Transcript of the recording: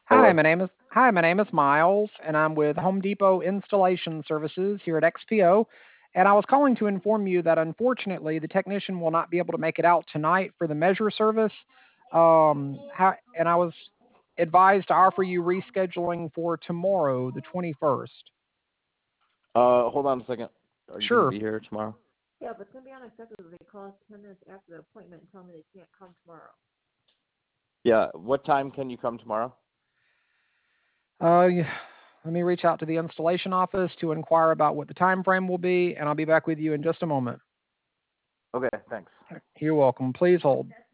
Hello. Hi, my name is Miles, and I'm with Home Depot Installation Services here at XPO. And I was calling to inform you that unfortunately the technician will not be able to make it out tonight for the measure service. And I was advised to offer you rescheduling for tomorrow, the 21st. Hold on a second. Are you gonna Sure. be here tomorrow? Yeah, but it's gonna be unacceptable if they call us 10 minutes after the appointment and tell me they can't come tomorrow. Yeah. What time can you come tomorrow? Yeah, let me reach out to the installation office to inquire about what the time frame will be, and I'll be back with you in just a moment. Okay. Thanks. You're welcome. Please hold.